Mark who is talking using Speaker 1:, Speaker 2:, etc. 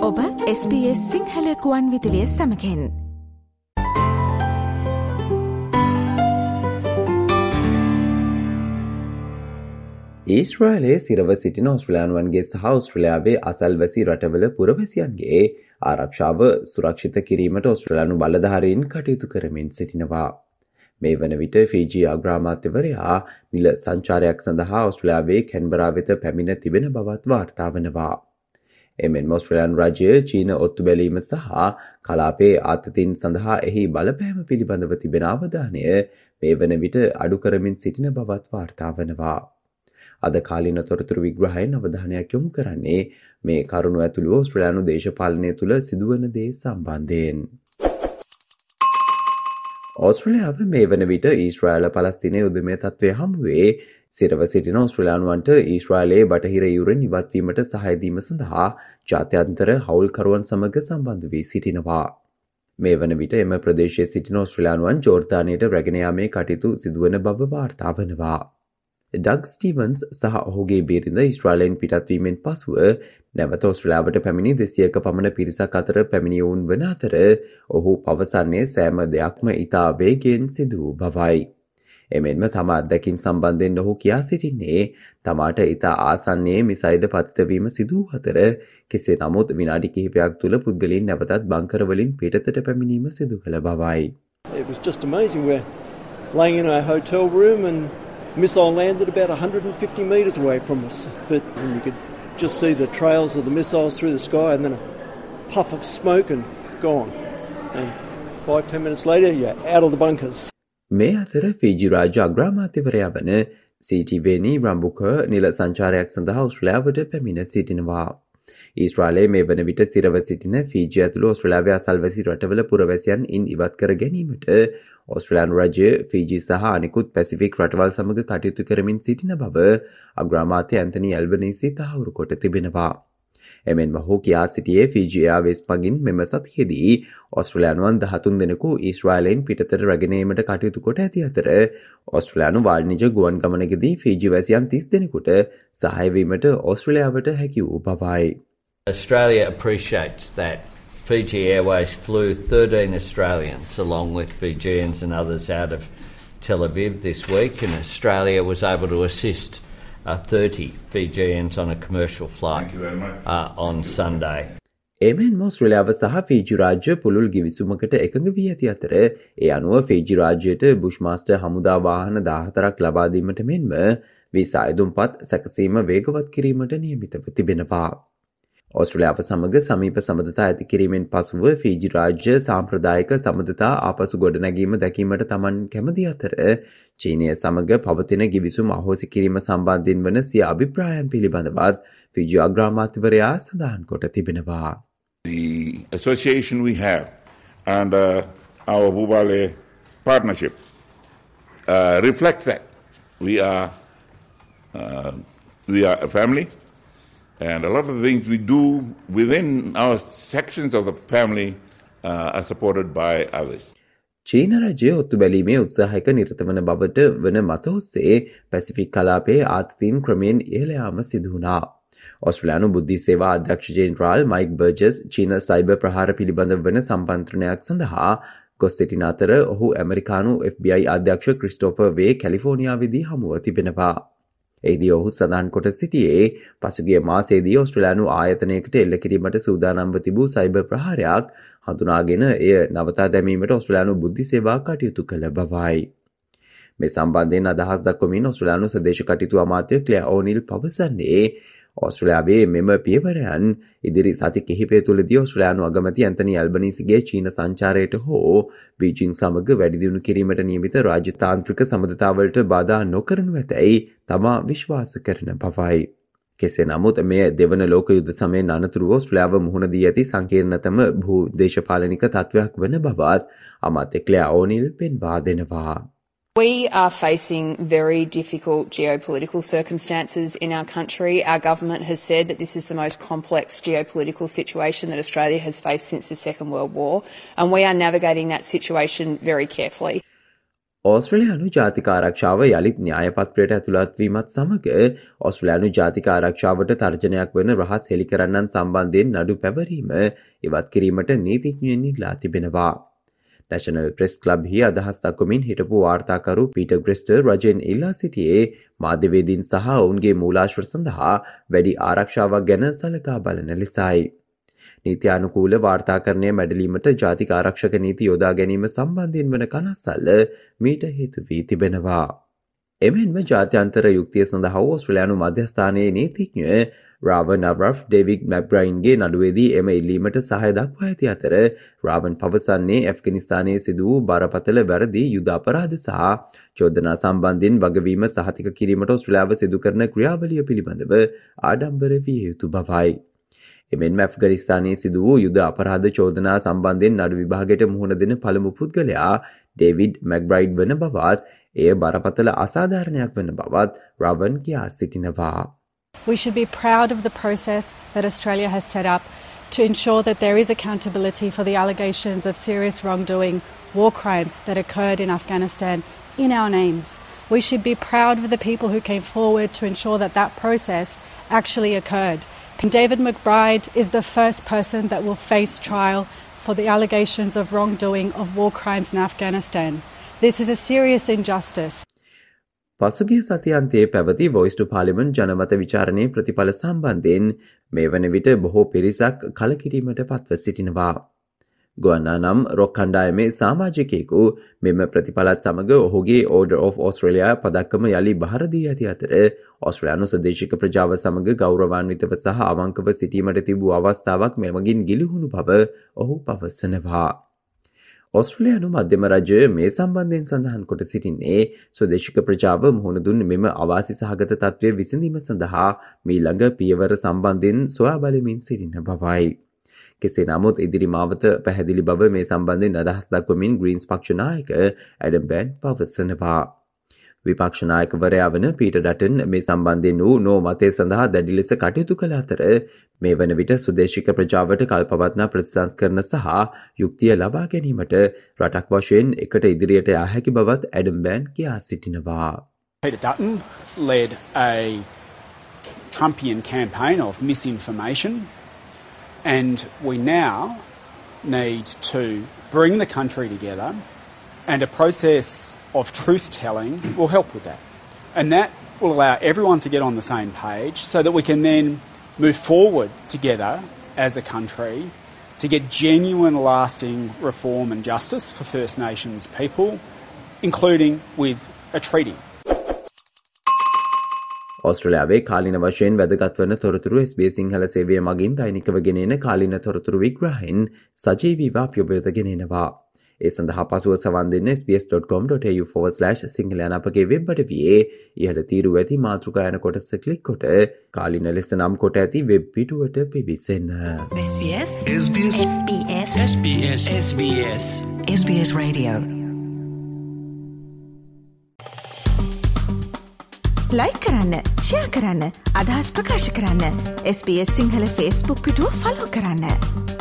Speaker 1: ඔබ SBS සිංහල ගුවන් විදුලිය සමගින්
Speaker 2: ඊශ්‍රායලයේ සිරව සිටින ඔස්ට්‍රේලියානුවන්ගේ සහ ඔස්ට්‍රේලියාවේ අසල්වැසි රටවල පුරවැසියන්ගේ ආරක්ෂාව සුරක්ෂිත කිරීමට ඔස්ට්‍රේලියානු බලධාරීන් කටයුතු කරමින් සිටිනවා. මේ වන විට ෆීජී අග්‍රාමාත්‍යවරයා නිල සංචාරයක් සඳහා ඔස්ට්‍රේලියාවේ කැන්බරා වෙත පැමිණ තිබෙන බවත් වාර්තා වනවා. එමෙන්ම ඔස්ට්‍රේලියානු රජය චීන ඔත්තු බැලීම සහ කලාපයේ ආතතීන් සඳහා එහි බලපෑම පිළිබඳව තිබෙන අවධානය මේ වන විට අඩු කරමින් සිටින බවත් වාර්තා වනවා. අද කාලීන තොරතුරු විග්‍රහයෙන් අවධානයක් යොමු කරන්නේ මේ කරුණු ඇතුළු ඔස්ට්‍රේලියානු දේශපාලනය තුළ සිදුවන දේ සම්බන්ධයෙන්. ඔස්ට්‍රේලියාව මේ වන විට ඊශ්‍රායල පලස්තීනයේ උදුමය තත්ත්වය හමුවේ සිරව සිටින ඔස්ට්‍රේලියානුවන්ට ඊශ්‍රායලයේ බටහිර යුරෙන් ඉවත්වීමට සහාය දීම සඳහා ජාත්‍යන්තර හවුල්කරුවන් සමග සම්බන්ධ වී සිටිනවා. මේ වන විට එම ප්‍රදේශයේ සිටින ඔස්ට්‍රේලියානුවන් ජෝර්දානයට රැගෙන යාමේ කටයුතු සිදුවන බව වාර්තා වනවා. ඩග් ස්ටීවන්ස් සහ ඔහුගේ බිරිඳ ඊශ්‍රායලයෙන් පිටත්වීමෙන් පසුව නැවත ඔස්ට්‍රේලියාවට පැමිණි 200ක පමණ පිරිසක් අතර පැමිණියවුන් වන අතර ඔහු පවසන්නේ සෑම දෙයක්ම ඉතා වේගයෙන් සිදු වූ බවයි. එමෙන්ම තම අත්දැකීම් සම්බන්ධයෙන් ඔහු කියා සිටින්නේ තමාට ඉතා ආසන්නයේ මිසයිල්ද පතිතවීම සිදු වූ අතර කෙසේ නමුත් විනාඩි කිහිපයක් තුළ පුද්ගලයන් නැවතත් බංකරවලින් පිටතට පැමිණීම සිදු කළ බවයි.
Speaker 3: It was just amazing. We're laying in our hotel room and missile landed about 150 metres away from us. But we could just see the trails of the missiles through the sky and then a puff of smoke and gone. And 5-10 minutes later, you're out of the bunkers.
Speaker 2: මේ අතර Fiji රාජ්‍ය අග්‍රාමාත්‍යවරයා වන සීටිබේනි රම්බුක නිල සංචාරයක් සඳහා ඔස්ට්‍රේලියාවට පැමිණ සිටිනවා. ඊශ්‍රායලයේ මේ වන විට සිරව සිටින ෆීජි ඇතුළු ඔස්ට්‍රේලියාවේ අසල්වැසි රටවල පුරවැසියන් ඉන් ඉවත් කර ගැනීමට ඔස්ට්‍රේලියානු රජය ෆීජි සහ අනෙකුත් පැසිෆික් රටවල් සමග කටයුතු කරමින් සිටින බව අග්‍රාමාත්‍ය ඇන්තනි ඇල්බනීසි තහවුරු කොට තිබෙනවා. එමෙන්ම ඔහු කියා සිටියේ ෆීජි එයාර්වේස් මගින් මෙම සතියේදී ඔස්ට්‍රේලියානුවන් 13 දෙනෙකු ඊශ්‍රායලයෙන් පිටතට රැගෙන ඒමට කටයුතු කොට ඇති අතර ඔස්ට්‍රේලියානු වාණිජ ගුවන් ගමනකදී ෆීජි වැසියන් 30 දෙනෙකුට සහාය වීමට ඔස්ට්‍රේලියාවට හැකි වූ බවයි.
Speaker 4: Australia appreciates that Fiji Airways flew 13 Australians along with Fijians and others out of Tel Aviv this week, and Australia was able to assist 30 Fijians on a commercial flight on Sunday.
Speaker 2: එමෙන්ම ඔස්ට්‍රේලියාව සහ Fiji රාජ්‍ය පුළුල් ගිවිසුමකට එකඟ වී ඇති අතර ඒ අනුව Fiji රාජ්‍යයට බුෂ්මාස්ටර් හමුදා වාහන 14ක් ලබා දීමට මෙන්ම වීසා අයදුම්පත් සැකසීම වේගවත් කිරීමට නියමිතව තිබෙනවා. ඔස්ට්‍රේලියාව සමග සමීප සබඳතා ඇති කිරීමෙන් පසුව ෆීජි රාජ්‍ය සාම්ප්‍රදායික සබඳතා ආපසු ගොඩනැගීම දැකීමට තමන් කැමති අතර චීනය සමග පවතින ගිවිසුම් අහෝසි කිරීම සම්බන්ධයෙන් වන සිය අභිප්‍රායන් පිළිබඳවත් ෆීජි අග්‍රාමාත්‍යවරයා සඳහන් කොට තිබෙනවා.
Speaker 5: The association we have and our Bubale partnership reflects that we are a family. And a lot of the things we do within our sections of the family are supported by others.
Speaker 2: චීන රජය ඔත්තු බැලීමේ උත්සාහයක නිරත වන බවට වන මත ඔස්සේ Pacific කලාපයේ ආතතීන් ක්‍රමයෙන් ඉහළ යාම සිදු වුණා. ඔස්ට්‍රේලියානු බුද්ධි සේවා අධ්‍යක්ෂ ජෙනරාල් මයික් බර්ජස් චීන සයිබර් ප්‍රහාර පිළිබඳව වන සම්පන්ත්‍රණයක් සඳහා ගොස් සිටින අතර ඔහු ඇමරිකානු FBI අධ්‍යක්ෂ ක්‍රිස්ටෝෆර් වේ කැලිෆෝනියාවේදී හමුව තිබෙනවා. එහිදී ඔහු සඳහන් කොට සිටියේ පසුගිය මාසයේදී ඔස්ට්‍රේලියානු ආයතනයකට එල්ල කිරීමට සූදානම්ව තිබූ සයිබර් ප්‍රහාරයක් හඳුනාගෙන එය නවතා දැමීමට ඔස්ට්‍රේලියානු බුද්ධි සේවා කටයුතු කළ බවයි. මේ සම්බන්ධයෙන් අදහස් දක්වමින් ඔස්ට්‍රේලියානු ස්වදේශ කටයුතු අමාත්‍ය ක්ලෙයා ඕනිල් පවසන්නේ ඔස්ට්‍රේලියාවේ මෙම පියවරයන් ඉදිරි සති කිහිපය තුළදී ඔස්ට්‍රේලියානු අගමැති ඇන්තනි ඇල්බනීසිගේ චීන සංචාරයට හෝ බීජිං සමග වැඩි දියුණු කිරීමට නියමිත රාජ්‍යතාන්ත්‍රික සබඳතාවලට බාධා නොකරනු ඇතැයි තමා විශ්වාස කරන බවයි. කෙසේ නමුත් මෙය දෙවන ලෝක යුද්ධ සමයෙන් අනතුරුව ඔස්ට්‍රේලියාව මුහුණ දී ඇති සංකීර්ණතම භූ දේශපාලනික තත්ත්වයක් වන බවත් අමාත්‍ය ක්ලෙයා ඕනිල් පෙන්වා දෙනවා.
Speaker 6: We are facing very difficult geopolitical circumstances in our country. Our government has said that this is the most complex geopolitical situation that Australia has faced since the Second World War, and we are navigating that situation very carefully.
Speaker 2: ඕස්ට්‍රේලියානු ජාතික ආරක්ෂාව යළිත් න්‍යායපත්‍රයට ඇතුළත් වීමත් සමග ඕස්ට්‍රේලියානු ජාතික ආරක්ෂාවට තර්ජනයක් වන රහස් හෙළි කරන්නන් සම්බන්ධයෙන් නඩු පැවරීම ඉවත් කිරීමට නීතිඥයන් ඉල්ලා තිබෙනවා. නැෂනල් ප්‍රෙස් ක්ලබ් හි අදහස් දක්වමින් හිටපු වාර්තාකරු පීටර් ග්‍රෙස්ටර් රජයෙන් ඉල්ලා සිටියේ මාධ්‍යවේදීන් සහ ඔවුන්ගේ මූලාශ්‍ර සඳහා වැඩි ආරක්ෂාවක් ගැන සලකා බලන ලෙසයි. නීත්‍යානුකූල වාර්තාකරණය මැඩලීමට ජාතික ආරක්ෂක නීති යොදා ගැනීම සම්බන්ධයෙන් වන කනස්සල්ල මීට හේතු වී තිබෙනවා. එමෙන්ම ජාත්‍යන්තර යුක්තිය සඳහා ඕස්ට්‍රේලියානු මධ්‍යස්ථානයේ නීතිඥ රාවන් අබ්‍රෆ් ඩේවිඩ් මැක්බ්‍රයින්ගේ නඩුවේදී එම ඉල්ලීමට සහය දක්වා ඇති අතර රාවන් පවසන්නේ ඇෆ්ගනිස්තානයේ සිදු වූ බරපතල වැරදි යුද අපරාධ සහ චෝදනා සම්බන්ධයෙන් වගවීම සහතික කිරීමට ඕස්ට්‍රේලියාව සිදු කරන ක්‍රියාවලිය පිළිබඳව ආඩම්බර විය යුතු බවයි. එමෙන්ම ඇෆ්ගනිස්තානයේ සිදු වූ යුද අපරාධ චෝදනා සම්බන්ධයෙන් නඩු විභාගයට මුහුණ දෙන පළමු පුද්ගලයා ඩේවිඩ් මැක්බ්‍රයිඩ් වන බවත් එය බරපතල අසාධාරණයක් වන බවත් රාවන් කියා සිටිනවා.
Speaker 7: We should be proud of the process that Australia has set up to ensure that there is accountability for the allegations of serious wrongdoing, war crimes that occurred in Afghanistan in our names. We should be proud of the people who came forward to ensure that that process actually occurred. David McBride is the first person that will face trial for the allegations of wrongdoing of war crimes in Afghanistan. This is a serious injustice.
Speaker 2: පසුගිය සතියන්තයේ පැවති voice ටු parliament ජනමත විචාරණයේ ප්‍රතිඵල සම්බන්ධයෙන් මේ වන විට බොහෝ පිරිසක් කලකිරීමට පත්ව සිටිනවා. ගුවන්නා නම් රොක් කණ්ඩායමේ සමාජිකයෙකු මෙම ප්‍රතිඵලත් සමග ඔහුගේ Order of Australia පදක්කම යළි බහර දී ඇති අතර ඕස්ට්‍රේලියානු ස්වදේශික ප්‍රජාව සමග ගෞරවාන්විතව සහ අවංකව සිටීමට තිබූ අවස්ථාවක් මෙමගින් ගිලිහුණු බව ඔහු පවසනවා. ඕස්ට්‍රේලියානු මධ්‍යම රජය මේ සම්බන්ධයෙන් සඳහන් කොට සිටින්නේ ස්වදේශික ප්‍රජාව මුහුණ දුන් මෙම අවාසි සහගත තත්ත්වය විසඳීම සඳහා මීළඟ පියවර සම්බන්ධයෙන් සොයා බලමින් සිටින බවයි. කෙසේ නමුත් ඉදිරි මාවත පැහැදිලි බව මේ සම්බන්ධයෙන් අදහස් දක්වමින් ග්‍රීන්ස් පක්ෂ නායක ඇඩම් බෑන් පවසනවා. විපක්ෂ නායකවරයා වන පීටර් ඩටන් මේ සම්බන්ධයෙන් වූ නෝ මතය සඳහා දැඩි ලෙස කටයුතු කළ අතර මේ වන විට ස්වදේශික ප්‍රජාවට කල්පවත්නා ප්‍රතිසංස්කරණ සහ යුක්තිය ලබා ගැනීමට රටක් වශයෙන් එකට ඉදිරියට යා හැකි බවත් ඇඩම් බෑන් කියා සිටිනවා.
Speaker 8: Peter Dutton led a Trumpian campaign of misinformation, and we now need to bring the country together, and a process of truth-telling will help with that. And that will allow everyone to get on the same page so that we can then move forward together as a country to get genuine, lasting reform and justice for First Nations people, including with a treaty.
Speaker 2: ඕස්ට්‍රේලියාවේ කාලින වශයෙන් වැදගත් වන තොරතුරු SBS Sinhala සේවය මගින් දෛනිකව ගෙනෙන කාලින තොරතුරු විග්‍රහයෙන් සජීවීව අප ඔබ වෙත ගෙනෙනවා. ඒ සඳහා පසුව සවන් දෙන්න sbs.com.au/සිංහල යන අපගේ වෙබ් අඩවියේ ඉහළ තීරුව ඇති මාතෘකා යන කොටස ක්ලික් කොට කාලින ලෙස නම් කොට ඇති වෙබ් පිටුවට පිවිසෙන්න.
Speaker 1: SBS Radio ලයික් කරන්න, ෂෙයා කරන්න, අදහස් ප්‍රකාශ කරන්න. SBS සිංහල Facebook පිටුව ෆලෝ කරන්න.